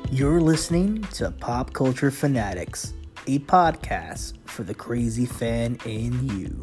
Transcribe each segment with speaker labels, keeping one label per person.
Speaker 1: You're listening to Pop Culture Fanatics, a podcast for the crazy fan in you.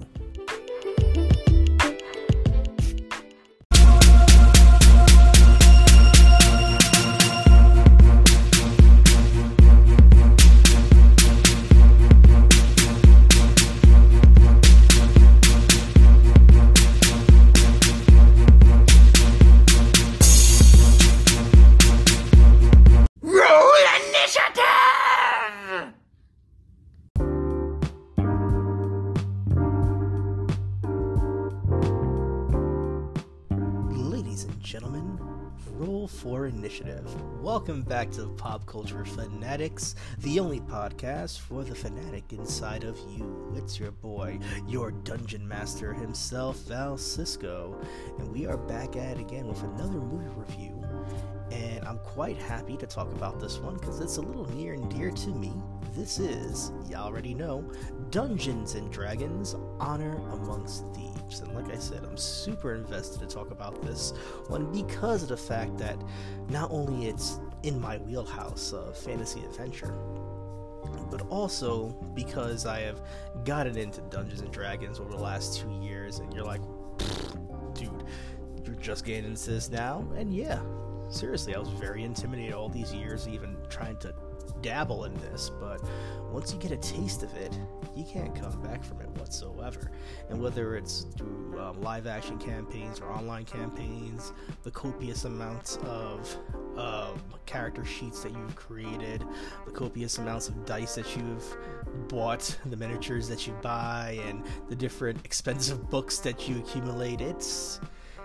Speaker 1: Welcome back to Pop Culture Fanatics, the only podcast for the fanatic inside of you. It's your boy, your dungeon master himself, Val Cisco, and we are back at it again with another movie review. And I'm quite happy to talk about this one because it's a little near and dear to me. This is, you already know, Dungeons & Dragons: Honor Amongst Thieves. And like I said, I'm super invested to talk about this one because of the fact that not only it's in my wheelhouse of fantasy adventure, but also because I have gotten into Dungeons & Dragons over the last 2 years, and you're like, dude, you're just getting into this now? And yeah, seriously, I was very intimidated all these years even trying to dabble in this, but once you get a taste of it, you can't come back from it whatsoever. And whether it's through live action campaigns or online campaigns, the copious amounts of character sheets that you've created, the copious amounts of dice that you've bought, the miniatures that you buy, and the different expensive books that you accumulate, it's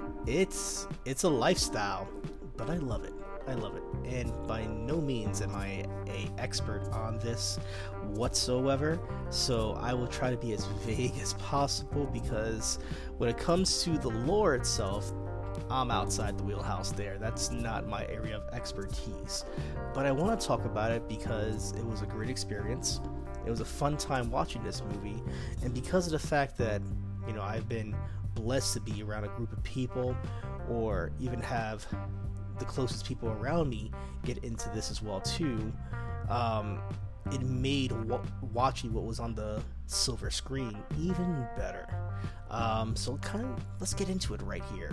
Speaker 1: a lifestyle, but I love it. And by no means am I an expert on this whatsoever, so I will try to be as vague as possible, because when it comes to the lore itself, I'm outside the wheelhouse there. That's not my area of expertise. But I want to talk about it because it was a great experience. It was a fun time watching this movie, and because of the fact that, you know, I've been blessed to be around a group of people, or even have the closest people around me get into this as well too, it made watching what was on the silver screen even better. So let's get into it right here.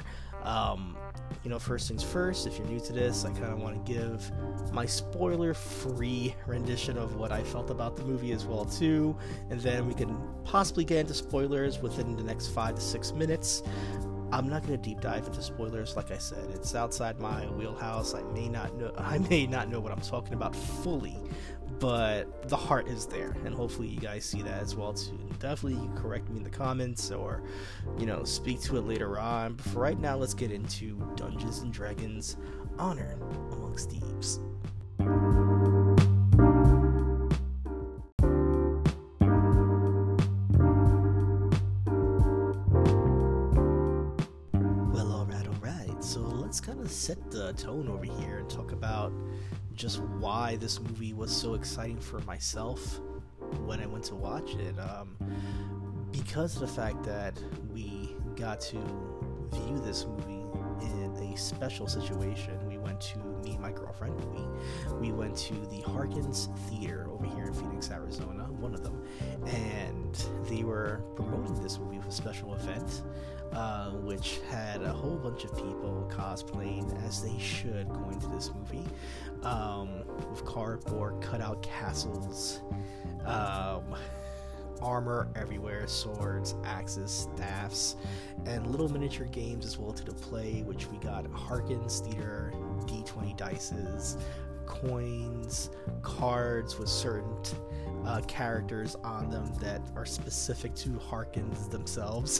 Speaker 1: First things first, if you're new to this, I kind of want to give my spoiler-free rendition of what I felt about the movie as well too, and then we can possibly get into spoilers within the next 5 to 6 minutes. I'm not going to deep dive into spoilers. Like I said, it's outside my wheelhouse. I may not know what I'm talking about fully, but the heart is there, and hopefully you guys see that as well too. Definitely you can correct me in the comments, or speak to it later on. But for right now, let's get into Dungeons & Dragons: Honor Amongst Thieves. Set the tone over here and talk about just why this movie was so exciting for myself when I went to watch it. Because of the fact that we got to view this movie in a special situation. Me and my girlfriend, we went to the Harkins Theater over here in Phoenix, Arizona, one of them, and they were promoting this movie with a special event, which had a whole bunch of people cosplaying as they should going to this movie, with cardboard cutout castles, armor everywhere, swords, axes, staffs, and little miniature games as well to play, which we got Harkins Theater D20 dices, coins, cards with certain characters on them that are specific to Harkins themselves.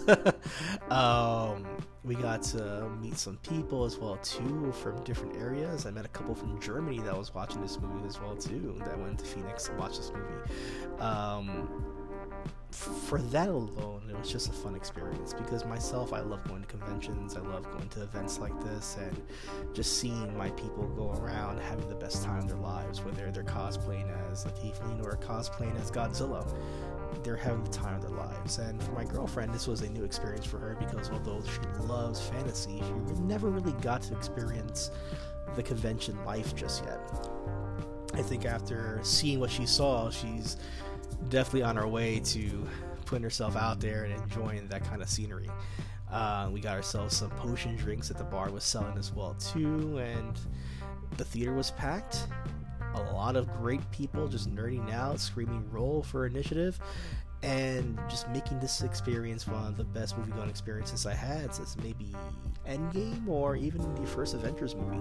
Speaker 1: We got to meet some people as well too from different areas. I met a couple from Germany that was watching this movie as well too, that went to Phoenix to watch this movie. For that alone, it was just a fun experience, because myself, I love going to conventions, I love going to events like this, and just seeing my people go around having the best time of their lives, whether they're cosplaying as a tiefling or cosplaying as Godzilla. They're having the time of their lives. And for my girlfriend, this was a new experience for her, because although she loves fantasy, she never really got to experience the convention life just yet. I think after seeing what she saw, she's definitely on her way to putting herself out there and enjoying that kind of scenery. We got ourselves some potion drinks that the bar was selling as well too, and the theater was packed. A lot of great people just nerding out, screaming roll for initiative, and just making this experience one of the best movie-going experiences I had since maybe Endgame or even the first Avengers movie.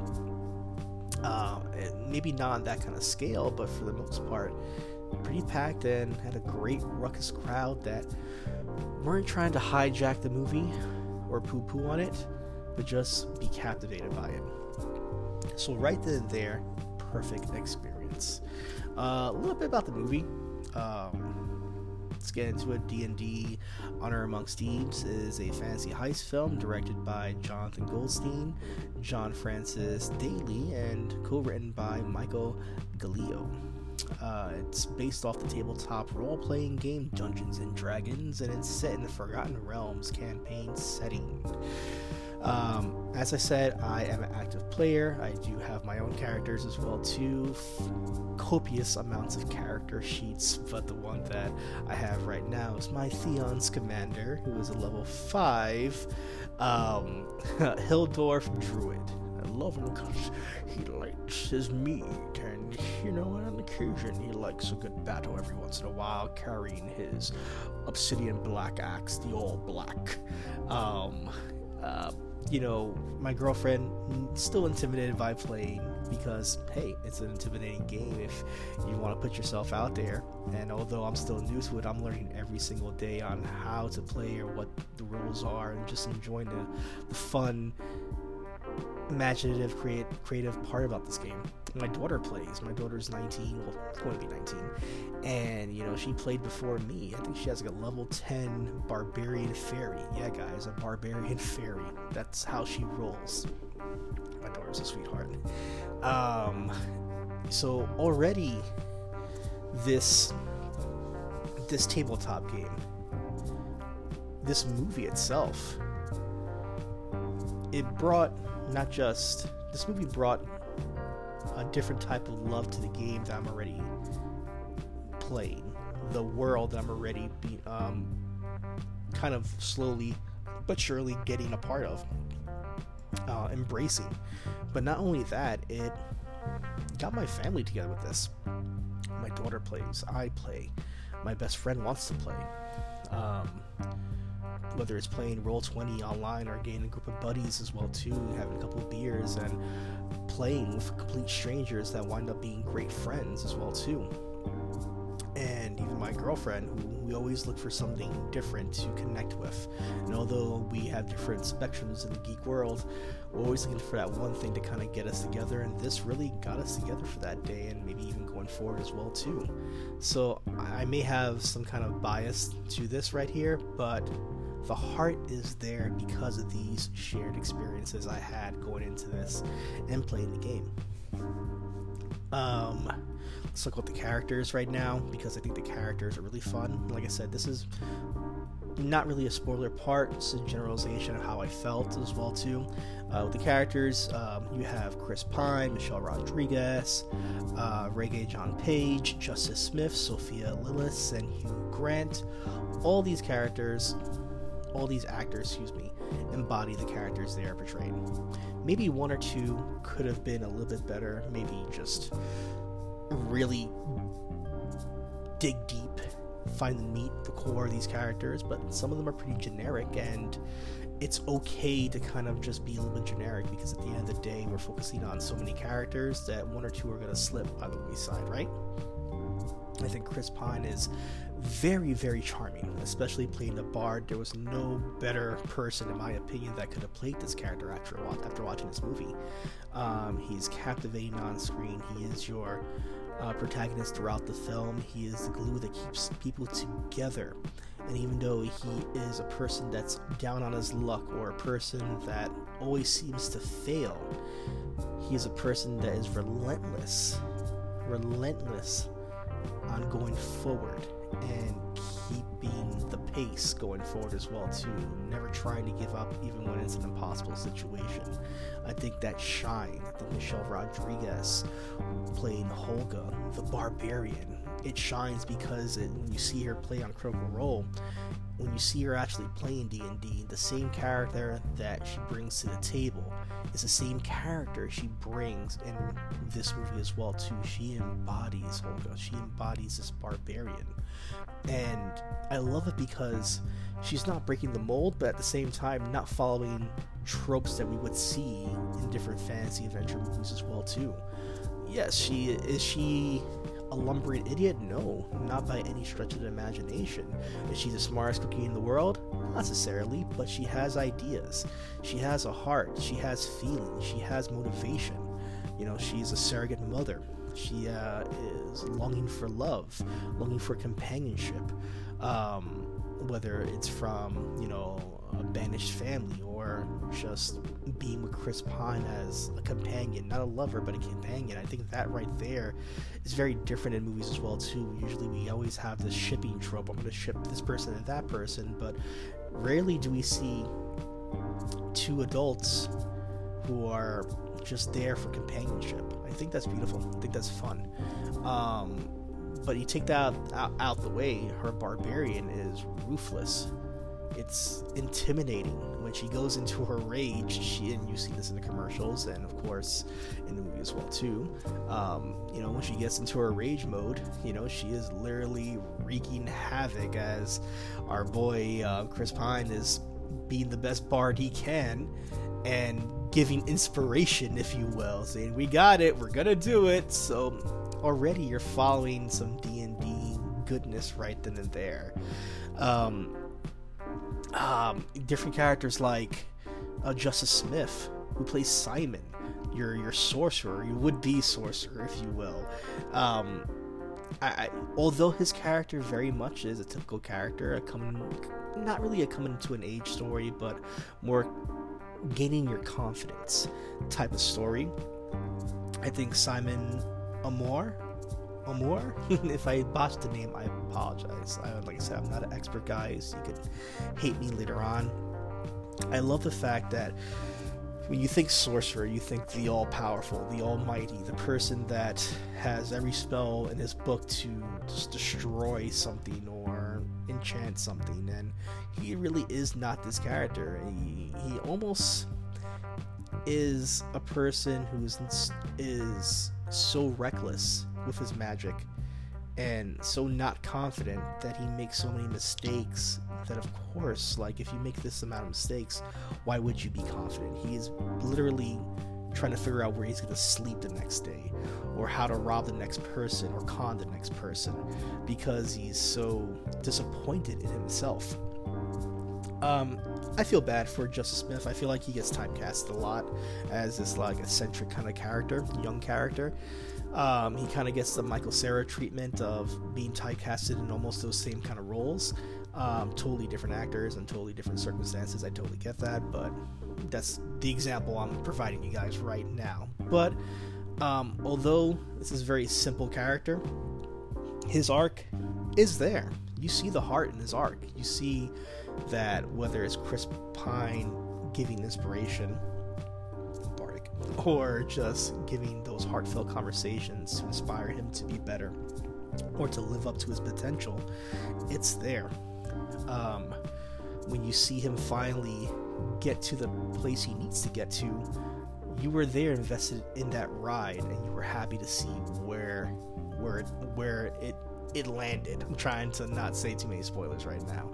Speaker 1: Maybe not on that kind of scale, but for the most part, pretty packed and had a great ruckus crowd that weren't trying to hijack the movie or poo-poo on it, but just be captivated by it. So right then and there, perfect experience. A little bit about the movie. Let's get into it. D&D Honor Amongst Thieves is a fantasy heist film directed by Jonathan Goldstein, John Francis Daly, and co-written by Michael Gallio. It's based off the tabletop role-playing game Dungeons & Dragons, and it's set in the Forgotten Realms campaign setting. As I said, I am an active player. I do have my own characters as well too, copious amounts of character sheets, but the one that I have right now is my Theon's commander, who is a level 5 Hildorf Druid. I love him because he likes his meat, and on occasion he likes a good battle every once in a while, carrying his obsidian black axe, the all black. My girlfriend still intimidated by playing because, hey, it's an intimidating game if you want to put yourself out there. And although I'm still new to it, I'm learning every single day on how to play or what the rules are, and just enjoying the fun, imaginative, creative part about this game. My daughter plays. My daughter's 19, well, going to be 19, and she played before me. I think she has like a level 10 barbarian fairy. Yeah, guys, a barbarian fairy. That's how she rolls. My daughter's a sweetheart. So already this tabletop game, this movie itself, this movie brought a different type of love to the game that I'm already playing, the world that I'm already kind of slowly but surely getting a part of, embracing. But not only that, it got my family together with this. My daughter plays, I play, my best friend wants to play. Whether it's playing Roll20 online or getting a group of buddies as well too, having a couple of beers and playing with complete strangers that wind up being great friends as well too. And even my girlfriend, who we always look for something different to connect with. And although we have different spectrums in the geek world, we're always looking for that one thing to kind of get us together, and this really got us together for that day, and maybe even going forward as well too. So I may have some kind of bias to this right here, but the heart is there because of these shared experiences I had going into this and playing the game. Let's look at the characters right now, because I think the characters are really fun. Like I said, this is not really a spoiler part, it's a generalization of how I felt as well too. With the characters, you have Chris Pine, Michelle Rodriguez, Reggae John Page, Justice Smith, Sophia Lillis, and Hugh Grant. All these actors, embody the characters they are portraying. Maybe one or two could have been a little bit better, maybe just really dig deep, find the meat, the core of these characters, but some of them are pretty generic, and it's okay to kind of just be a little bit generic, because at the end of the day, we're focusing on so many characters that one or two are going to slip by the wayside, right? I think Chris Pine is very, very charming, especially playing the bard. There was no better person, in my opinion, that could have played this character after watching this movie. He's captivating on screen. He is your protagonist throughout the film. He is the glue that keeps people together. And even though he is a person that's down on his luck, or a person that always seems to fail, he is a person that is relentless on going forward and keeping the pace going forward as well too, never trying to give up even when it's an impossible situation. I think that shine. I think Michelle Rodriguez playing Holga, the barbarian, it shines because when you see her play on Critical Role, when you see her actually playing D&D, the same character that she brings to the table is the same character she brings in this movie as well too. She embodies Holga. She embodies this barbarian. And I love it because she's not breaking the mold, but at the same time not following tropes that we would see in different fantasy adventure movies as well too. Yes, is she a lumbering idiot? No, not by any stretch of the imagination. Is she the smartest cookie in the world? Not necessarily, but she has ideas. She has a heart. She has feelings. She has motivation. You know, she's a surrogate mother. She is longing for love, longing for companionship, whether it's from, you know, a banished family or just being with Chris Pine as a companion, not a lover but a companion. I think that right there is very different in movies as well too. Usually we always have this shipping trope. I'm going to ship this person and that person, but rarely do we see two adults who are just there for companionship. I think that's beautiful. I think that's fun. But you take that out the way, her barbarian is ruthless. It's intimidating when she goes into her rage. And you see this in the commercials, and of course in the movie as well too. You know, when she gets into her rage mode, you know, she is literally wreaking havoc as our boy Chris Pine is being the best bard he can and giving inspiration, if you will, saying, "We got it, we're gonna do it." So already you're following some D&D goodness right then and there. Different characters like Justice Smith, who plays Simon, your sorcerer, your would-be sorcerer, if you will. Although his character very much is a typical character, not really a coming to an age story, but more gaining your confidence type of story. I think Simon Amor, if I botched the name, I apologize. Like I said, I'm not an expert, guys. You could hate me later on. I love the fact that when you think sorcerer, you think the all-powerful, the almighty, the person that has every spell in his book to just destroy something or enchant something, and he really is not this character. He almost is a person who is so reckless with his magic and so not confident that he makes so many mistakes that, of course, like, if you make this amount of mistakes, why would you be confident? He is literally trying to figure out where he's going to sleep the next day, or how to rob the next person or con the next person, because he's so disappointed in himself. I feel bad for Justice Smith. I feel like he gets typecast a lot as this like eccentric kind of character, young character. He kind of gets the Michael Cera treatment of being typecasted in almost those same kind of roles. Totally different actors and totally different circumstances. I totally get that, but that's the example I'm providing you guys right now. But although this is a very simple character, his arc is there. You see the heart in his arc. You see that whether it's Chris Pine giving inspiration, Bardic, or just giving those heartfelt conversations to inspire him to be better or to live up to his potential, it's there. When you see him finally get to the place he needs to get to, you were there invested in that ride, and you were happy to see where it landed. I'm trying to not say too many spoilers right now.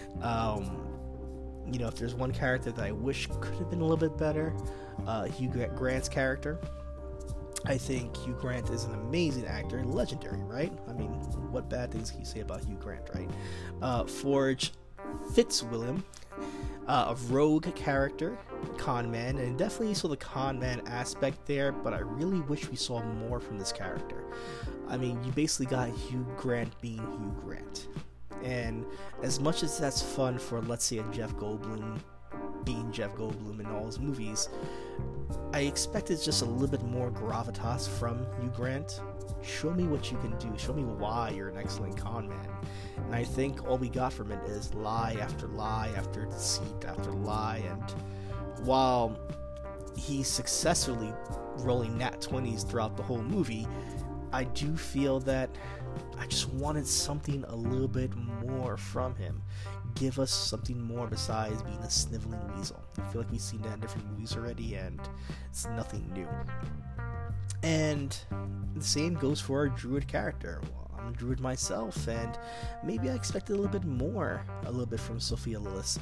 Speaker 1: You know, if there's one character that I wish could have been a little bit better, Hugh Grant's character. I think Hugh Grant is an amazing actor, legendary, right? I mean, what bad things can you say about Hugh Grant, right? Forge Fitzwilliam, a rogue character, con man, and definitely saw the con man aspect there, but I really wish we saw more from this character. I mean, you basically got Hugh Grant being Hugh Grant. And as much as that's fun for, let's say, a Jeff Goldblum being Jeff Goldblum in all his movies, I expected just a little bit more gravitas from Hugh Grant. show me what you can do. Show me why you're an excellent con man. And I think all we got from it is lie after deceit after lie. And while he's successfully rolling nat 20s throughout the whole movie, I do feel that I just wanted something a little bit more from him. Give us something more besides being a sniveling weasel. I feel like we've seen that in different movies already, and it's nothing new. And the same goes for our druid character. Well, I'm a druid myself, and maybe I expected a little bit from Sophia Lillis.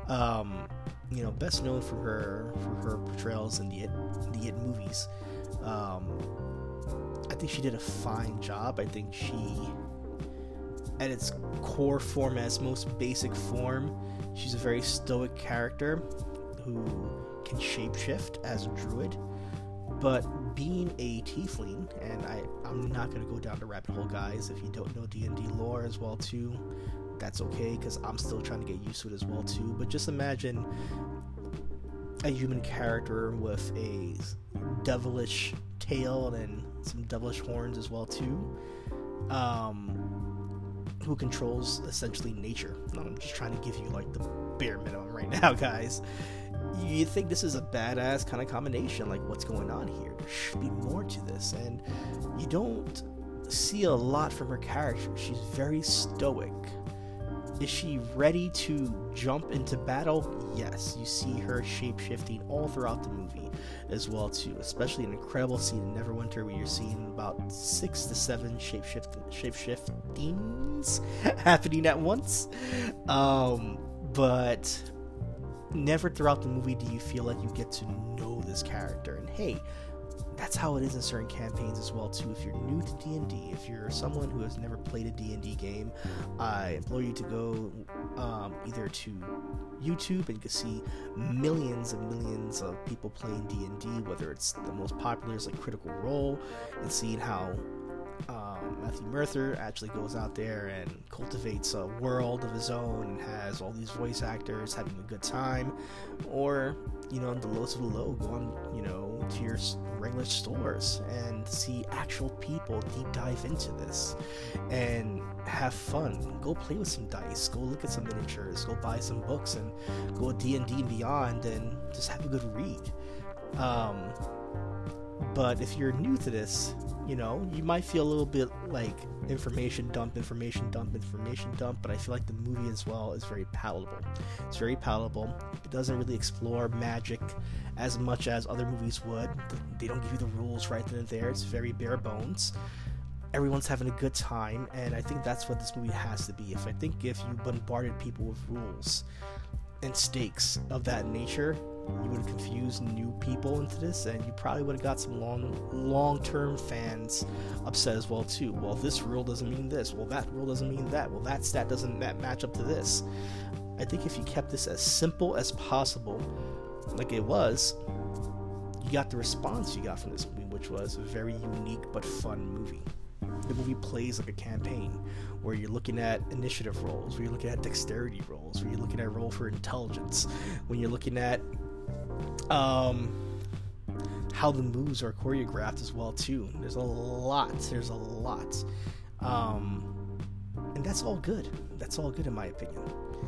Speaker 1: Best known for her portrayals in the It movies. I think she did a fine job. I think she, at its core form, as most basic form, she's a very stoic character who can shapeshift as a druid. But being a tiefling, and I'm not going to go down the rabbit hole, guys. If you don't know D&D lore as well too, that's okay, because I'm still trying to get used to it as well too. But just imagine a human character with a devilish tail and some devilish horns as well too, who controls essentially nature. I'm just trying to give you like the bare minimum right now, guys. You think this is a badass kind of combination, like what's going on here? There should be more to this, and you don't see a lot from her character. She's very stoic. Is she ready to jump into battle? Yes. You see her shape-shifting all throughout the movie as well too, especially an incredible scene in Neverwinter where you're seeing about 6 to 7 shape-shiftings happening at once. But never throughout the movie do you feel like you get to know this character. And hey, that's how it is in certain campaigns as well too. If you're new to D&D, if you're someone who has never played a D&D game, I implore you to go either to YouTube, and you can see millions and millions of people playing D&D, whether it's the most popular is like Critical Role, and seeing how Matthew Mercer actually goes out there and cultivates a world of his own and has all these voice actors having a good time. Or, the lowest of the low, go on, to your regular stores and see actual people deep dive into this and have fun. Go play with some dice, go look at some miniatures, go buy some books, and go D&D and beyond, and just have a good read. But if you're new to this, you might feel a little bit like information dump, but I feel like the movie as well is very palatable. It's very palatable. It doesn't really explore magic as much as other movies would. They don't give you the rules right then and there. It's very bare bones. Everyone's having a good time, and I think that's what this movie has to be. If you bombarded people with rules and stakes of that nature, you would have confused new people into this, and you probably would have got some long-term fans upset as well too. Well, this rule doesn't mean this. Well, that rule doesn't mean that. Well, that stat doesn't match up to this. I think if you kept this as simple as possible, like it was, you got the response you got from this movie, which was a very unique but fun movie. The movie plays like a campaign where you're looking at initiative rolls, where you're looking at dexterity rolls, where you're looking at roll for intelligence, when you're looking at how the moves are choreographed as well too. There's a lot, and that's all good in my opinion.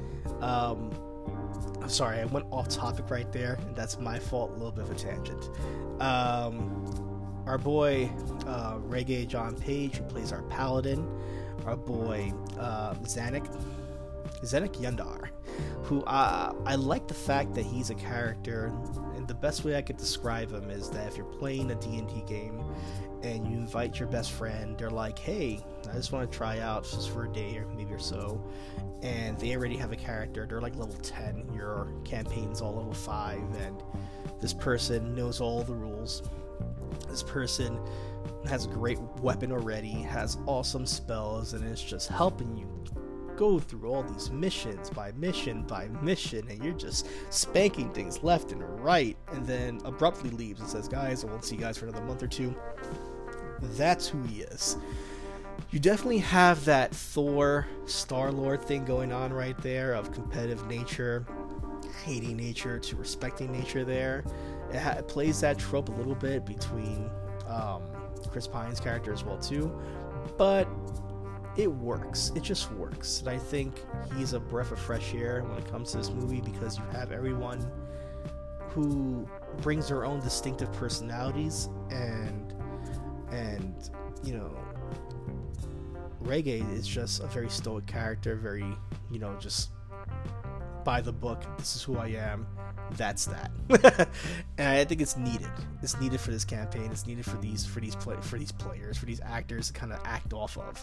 Speaker 1: I'm sorry, I went off topic right there, and that's my fault, a little bit of a tangent. Our boy Reggae John Page, who plays our paladin, our boy Zanuck Yundar, who I like the fact that he's a character, and the best way I could describe him is that if you're playing a D&D game and you invite your best friend, they're like, hey, I just want to try out just for a day or maybe or so, and they already have a character, they're like level 10, your campaign's all level 5, and this person knows all the rules. This person has a great weapon already, has awesome spells, and it's just helping you go through all these missions by mission, and you're just spanking things left and right, and then abruptly leaves and says, guys, I won't see you guys for another month or two. That's who he is. You definitely have that Thor Star-Lord thing going on right there, of competitive nature, hating nature to respecting nature there. It plays that trope a little bit between Chris Pine's character as well too, but it works. It just works. And I think he's a breath of fresh air when it comes to this movie, because you have everyone who brings their own distinctive personalities, and you know, Reggae is just a very stoic character, very, you know, just by the book. This is who I am. That's that. And I think it's needed. It's needed for this campaign. It's needed for these players, for these actors to kind of act off of.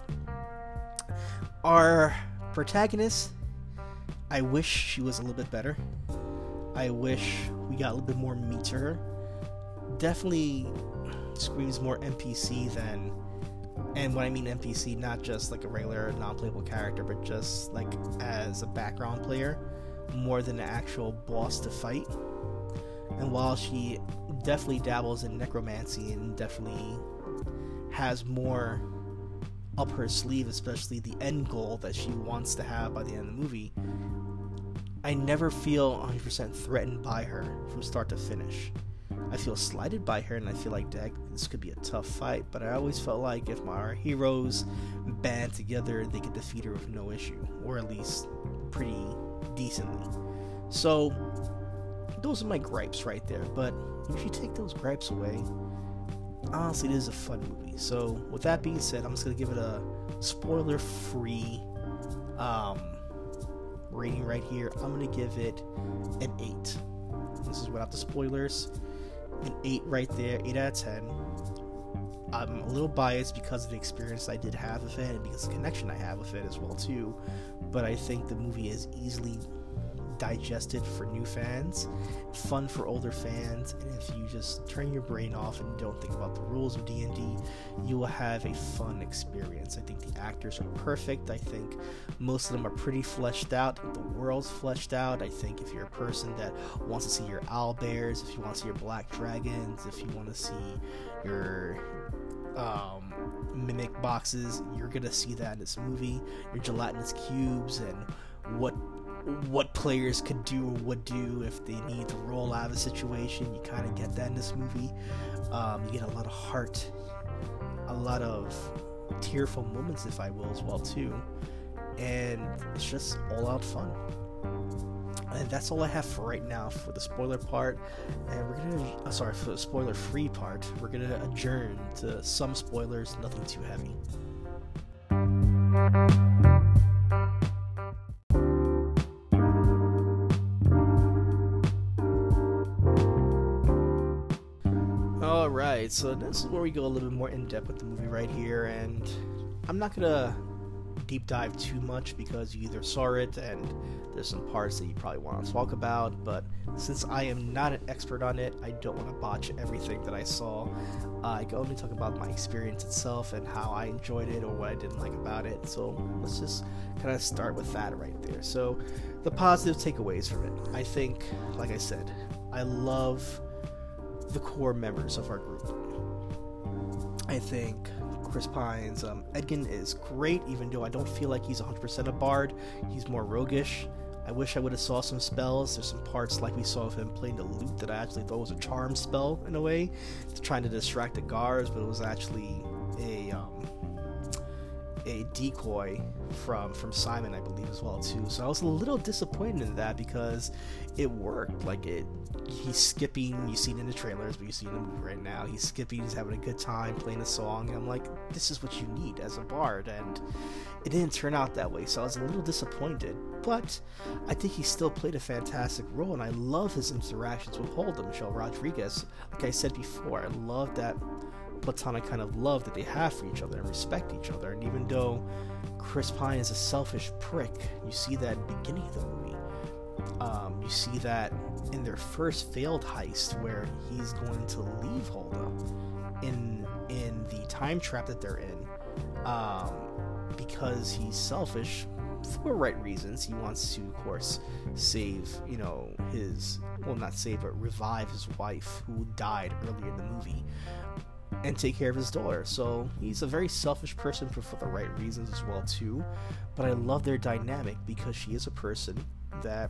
Speaker 1: Our protagonist, I wish she was a little bit better. I wish we got a little bit more meat to her. Definitely screams more NPC than, and when I mean NPC, not just like a regular non-playable character, but just like as a background player, more than an actual boss to fight. And while she definitely dabbles in necromancy and definitely has more up her sleeve, especially the end goal that she wants to have by the end of the movie, I never feel 100% threatened by her from start to finish. I feel slighted by her, and I feel like, dang, this could be a tough fight, but I always felt like if our heroes band together, they could defeat her with no issue, or at least pretty decently. So those are my gripes right there, but if you take those gripes away, honestly, it is a fun movie. So with that being said, I'm just going to give it a spoiler-free rating right here. I'm going to give it an 8. This is without the spoilers. An 8 right there, 8 out of 10. I'm a little biased because of the experience I did have with it, and because of the connection I have with it as well too, but I think the movie is easily digested for new fans, fun for older fans, and if you just turn your brain off and don't think about the rules of D&D, you will have a fun experience. I think the actors are perfect. I think most of them are pretty fleshed out. The world's fleshed out. I think if you're a person that wants to see your owlbears, if you want to see your black dragons, if you want to see your mimic boxes, you're gonna see that in this movie. Your gelatinous cubes and what players could do or would do if they need to roll out of a situation, you kind of get that in this movie. You get a lot of heart, a lot of tearful moments, if I will, as well too, and it's just all out fun. And that's all I have for right now for the spoiler part, and we're gonna for the spoiler free part, we're gonna adjourn to some spoilers, nothing too heavy. Alright, so this is where we go a little bit more in depth with the movie right here, and I'm not gonna deep dive too much because you either saw it and there's some parts that you probably want to talk about, but since I am not an expert on it, I don't want to botch everything that I saw. I can only talk about my experience itself and how I enjoyed it or what I didn't like about it, so let's just kind of start with that right there. So the positive takeaways from it, I think, like I said, I love the core members of our group. I think Chris Pine's Edgin is great, even though I don't feel like he's 100% a bard. He's more roguish. I wish I would have saw some spells. There's some parts like we saw of him playing the lute that I actually thought was a charm spell in a way, trying to distract the guards, but it was actually a decoy from Simon, I believe, as well too. So I was a little disappointed in that because it worked. Like he's skipping. You see it in the trailers, but you see it in the movie right now. He's skipping. He's having a good time playing a song. And I'm like, this is what you need as a bard, and it didn't turn out that way. So I was a little disappointed. But I think he still played a fantastic role, and I love his interactions with Holden, Michelle Rodriguez. Like I said before, I love that platonic kind of love that they have for each other and respect each other. And even though Chris Pine is a selfish prick, you see that at the beginning of the movie. You see that in their first failed heist where he's going to leave Holda in the time trap that they're in, because he's selfish for right reasons. He wants to, of course, save, not save, but revive his wife who died earlier in the movie, and take care of his daughter. So he's a very selfish person for the right reasons as well too. But I love their dynamic because she is a person that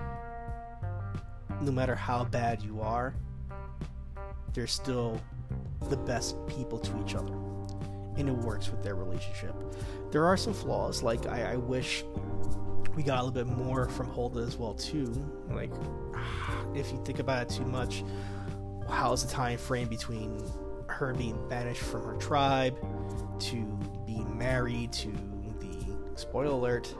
Speaker 1: no matter how bad you are, there's still the best people to each other, and it works with their relationship. There are some flaws, like I wish we got a little bit more from Hulda as well too. Like, if you think about it too much, how's the time frame between her being banished from her tribe to being married to the, spoiler alert,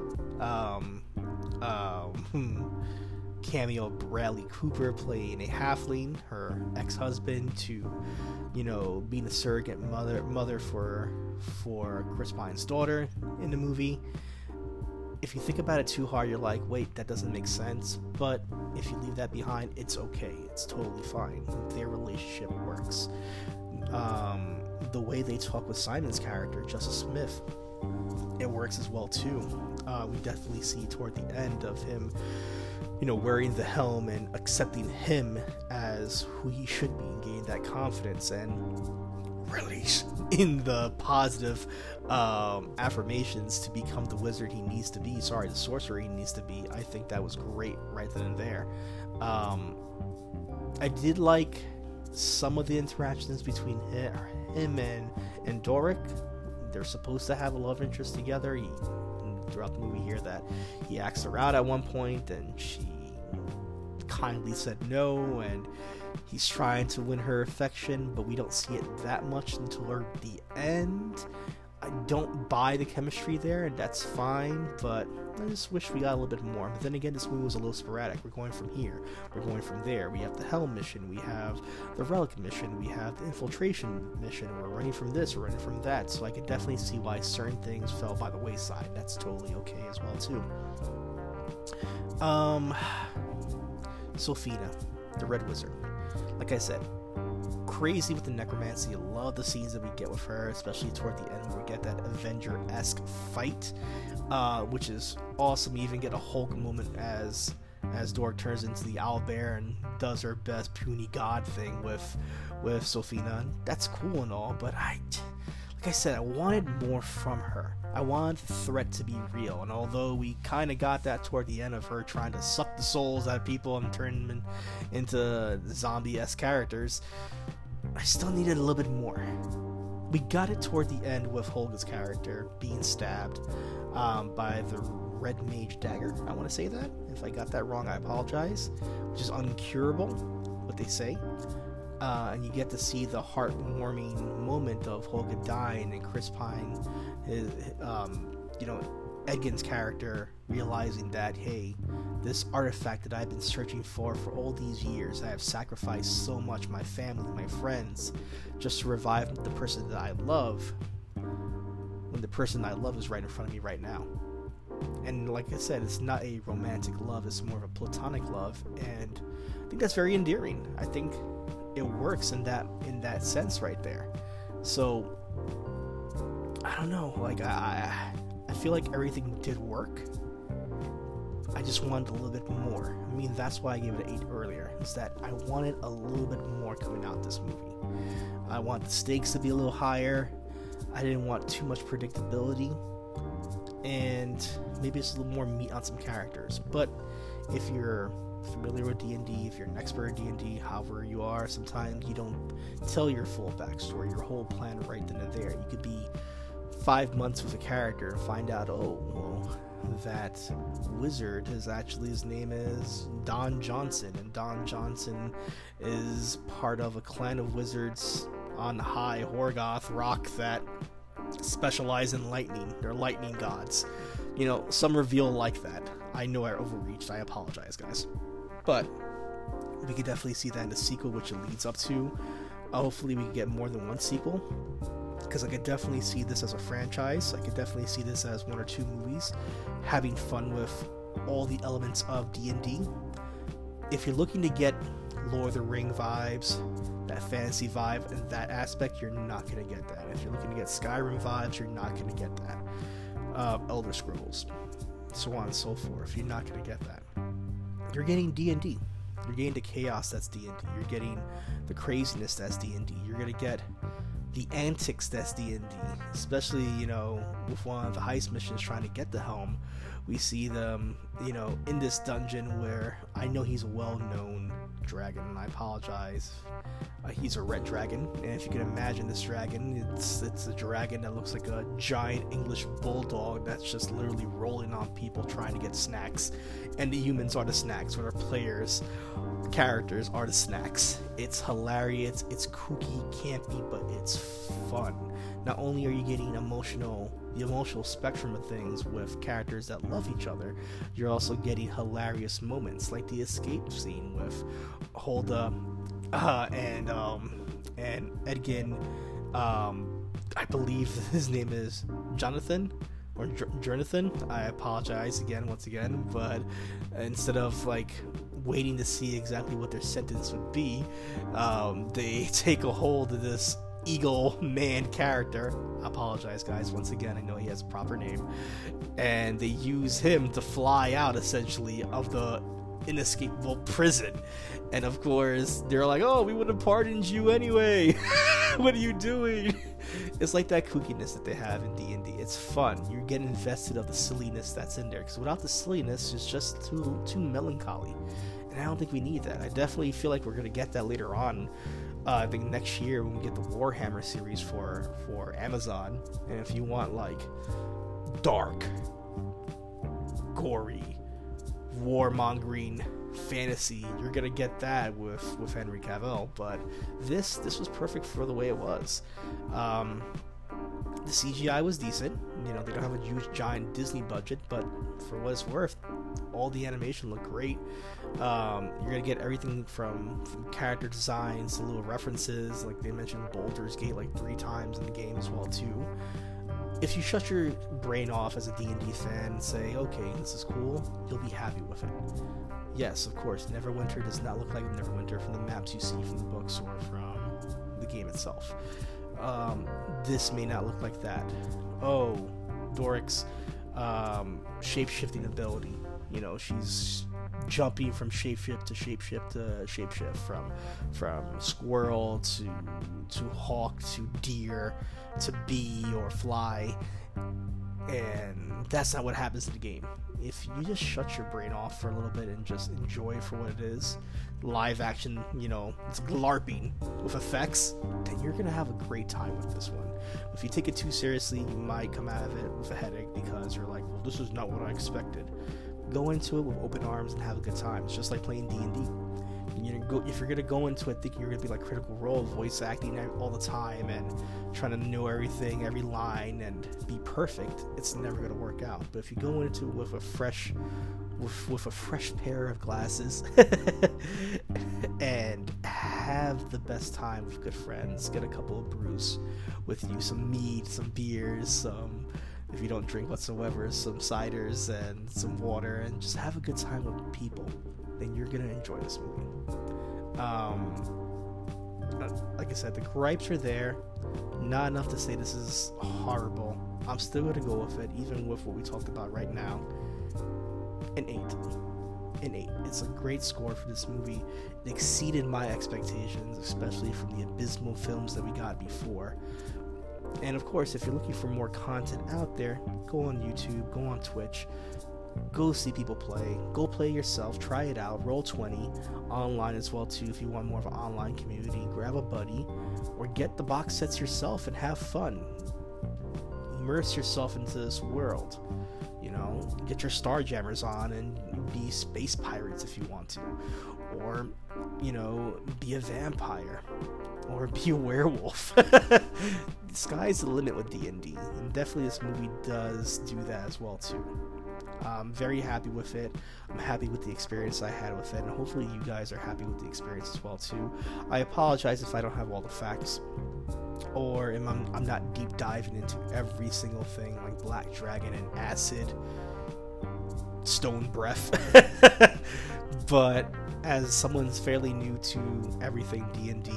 Speaker 1: cameo Bradley Cooper playing a halfling, her ex-husband, to, you know, being a surrogate mother for Chris Pine's daughter in the movie. If you think about it too hard, you're like, wait, that doesn't make sense. But if you leave that behind, it's okay. It's totally fine. Their relationship works. The way they talk with Simon's character, Justice Smith, it works as well too. We definitely see toward the end of him, you know, wearing the helm and accepting him as who he should be and gaining that confidence and release in the positive affirmations to become the wizard he needs to be. The sorcerer he needs to be. I think that was great right then and there. I did like some of the interactions between him and Doric. They're supposed to have a love interest together. Throughout the movie here, that he asked her out at one point and she kindly said no, and he's trying to win her affection, but we don't see it that much until the end. I don't buy the chemistry there, and that's fine, but I just wish we got a little bit more. But then again, this movie was a little sporadic. We're going from here, we're going from there. We have the Helm mission, we have the Relic mission, we have the Infiltration mission, we're running from this, we're running from that. So I can definitely see why certain things fell by the wayside. That's totally okay as well too. Sofina, the Red Wizard. Like I said, crazy with the necromancy. Love the scenes that we get with her, especially toward the end where we get that Avenger-esque fight, which is awesome. We even get a Hulk moment as Doric turns into the owlbear and does her best puny god thing with Sofina. That's cool and all, but like I said, I wanted more from her. I wanted the threat to be real, and although we kind of got that toward the end of her trying to suck the souls out of people and turn them into zombie-esque characters, I still needed a little bit more. We got it toward the end with Holga's character being stabbed by the Red Mage Dagger. I want to say that. If I got that wrong, I apologize. Which is uncurable, what they say. And you get to see the heartwarming moment of Holga dying and Chris Pine, Edgin's character realizing that, hey, this artifact that I've been searching for all these years, I have sacrificed so much, my family, my friends, just to revive the person that I love, when the person I love is right in front of me right now. And like I said, it's not a romantic love, it's more of a platonic love, and I think that's very endearing. I think it works in that sense right there. So I don't know, like I feel like everything did work. I just wanted a little bit more. I mean, that's why I gave it an 8 earlier, is that I wanted a little bit more coming out of this movie. I want the stakes to be a little higher. I didn't want too much predictability, and maybe just a little more meat on some characters. But if you're familiar with D&D, if you're an expert in D&D, however you are, sometimes you don't tell your full backstory, your whole plan right then and there. You could be 5 months with a character and find out, oh, well, that wizard is actually, his name is Don Johnson, and Don Johnson is part of a clan of wizards on high Horgoth rock that specialize in lightning. They're lightning gods. You know, some reveal like that. I know I overreached. I apologize, guys. But we could definitely see that in the sequel, which it leads up to. Hopefully we can get more than one sequel, because I could definitely see this as a franchise. I could definitely see this as 1 or 2 movies, having fun with all the elements of D&D. If you're looking to get Lord of the Ring vibes, that fantasy vibe, and that aspect, you're not going to get that. If you're looking to get Skyrim vibes, you're not going to get that. Elder Scrolls, so on and so forth, you're not going to get that. You're getting D&D. You're getting the chaos that's D&D. You're getting the craziness that's D&D. You're going to get the antics that's D&D, especially, with one of the heist missions trying to get the helm. We see them, in this dungeon where I know he's a well-known dragon, and I apologize. He's a red dragon, and if you can imagine this dragon, it's a dragon that looks like a giant English bulldog that's just literally rolling on people trying to get snacks, and the humans are the snacks, or the characters are the snacks. It's hilarious, it's kooky, campy, but it's fun. Not only are you getting the emotional spectrum of things with characters that love each other, you're also getting hilarious moments like the escape scene with Hulda and Edgin. I believe his name is Jonathan or Jonathan. I apologize once again, but instead of like waiting to see exactly what their sentence would be, they take a hold of this eagle man character. I apologize, guys, once again, I know he has a proper name, and they use him to fly out essentially of the inescapable prison. And of course they're like, oh, we would have pardoned you anyway. What are you doing? It's like that kookiness that they have in D&D. It's fun. You're getting invested of the silliness that's in there, because without the silliness it's just too melancholy, and I don't think we need that. I definitely feel like we're going to get that later on. I think next year when we get the Warhammer series for Amazon. And if you want like dark, gory, warmongering fantasy, you're gonna get that with Henry Cavill. But this was perfect for the way it was. The CGI was decent. You know, they don't have a huge giant Disney budget, but for what it's worth, all the animation looked great. You're gonna get everything from character designs to little references, like they mentioned Baldur's Gate like 3 times in the game as well too. If you shut your brain off as a D&D fan and say, okay, this is cool, you'll be happy with it. Yes, of course, Neverwinter does not look like Neverwinter from the maps you see from the books or from the game itself. This may not look like that. Oh, Doric's shape-shifting ability. You know, she's jumping from shapeshift to shapeshift to shapeshift, from squirrel to hawk to deer to bee or fly, and that's not what happens in the game. If you just shut your brain off for a little bit and just enjoy for what it is, live action, you know, it's LARPing with effects, then you're gonna have a great time with this one. If you take it too seriously, you might come out of it with a headache because you're like, well, this is not what I expected. Go into it with open arms and have a good time. It's just like playing D&D. If you're gonna go into it thinking you're gonna be like Critical Role, voice acting all the time and trying to know everything, every line, and be perfect, it's never gonna work out. But if you go into it with a fresh pair of glasses and have the best time with good friends, get a couple of brews with you, some mead, some beers, some, if you don't drink whatsoever, some ciders and some water, and just have a good time with people, then you're gonna enjoy this movie. Like I said, the gripes are there. Not enough to say this is horrible. I'm still gonna go with it, even with what we talked about right now. An 8. It's a great score for this movie. It exceeded my expectations, especially from the abysmal films that we got before. And of course, if you're looking for more content out there, go on YouTube, go on Twitch, go see people play, go play yourself, try it out. Roll20 online as well too if you want more of an online community. Grab a buddy or get the box sets yourself and have fun. Immerse yourself into this world. You know, get your Starjammers on and be space pirates if you want to, or, you know, be a vampire or be a werewolf. The sky's the limit with D&D, and definitely this movie does do that as well too. I'm very happy with it. I'm happy with the experience I had with it, and hopefully you guys are happy with the experience as well too. I apologize if I don't have all the facts, or I'm not deep diving into every single thing like Black Dragon and Acid, Stone Breath. But as someone's fairly new to everything D&D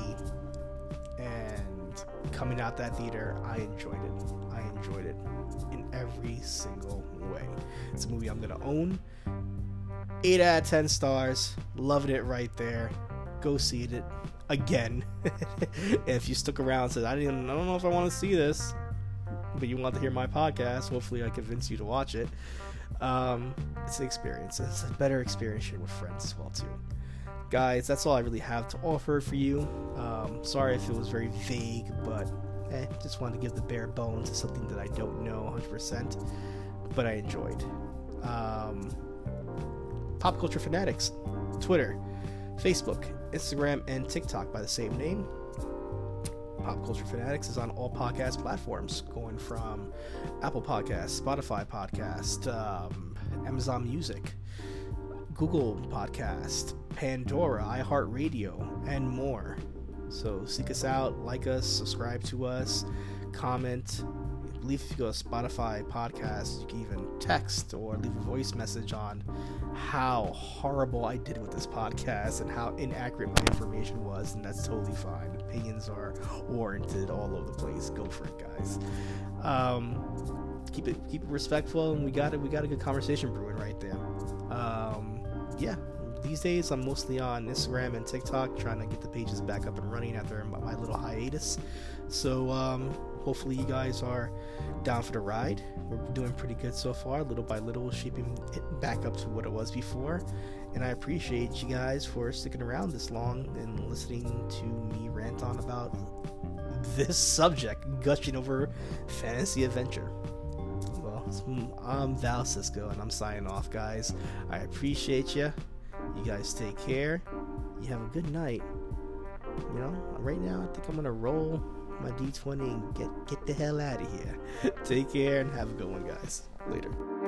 Speaker 1: and coming out that theater, I enjoyed it in every single way. It's a movie I'm gonna own. 8 out of 10 stars. Loving it right there. Go see it again. And if you stuck around and said, I don't know if I want to see this, but you want to hear my podcast, hopefully I convince you to watch it. It's an experience. It's a better experience with friends as well too. Guys, that's all I really have to offer for you. Sorry if it was very vague, but just wanted to give the bare bones of something that I don't know 100%, but I enjoyed. Pop Culture Fanatics, Twitter, Facebook, Instagram, and TikTok by the same name. Pop Culture Fanatics is on all podcast platforms, going from Apple Podcasts, Spotify Podcast, Amazon Music, Google Podcast, Pandora, iHeartRadio, and more. So seek us out, like us, subscribe to us, comment. I believe if you go to Spotify Podcast, you can even text or leave a voice message on how horrible I did with this podcast and how inaccurate my information was, and that's totally fine. Opinions are warranted all over the place. Go for it, guys. Keep it respectful, and we got a good conversation brewing right there. Yeah, these days I'm mostly on Instagram and TikTok, trying to get the pages back up and running after my little hiatus. So hopefully you guys are down for the ride. We're doing pretty good so far, little by little, shaping it back up to what it was before. And I appreciate you guys for sticking around this long and listening to me rant on about this subject, gushing over fantasy adventure. Well, I'm Val Cisco, and I'm signing off, guys. I appreciate you. You guys take care. You have a good night. You know, right now I think I'm gonna roll my D20 and get the hell out of here. Take care and have a good one, guys. Later.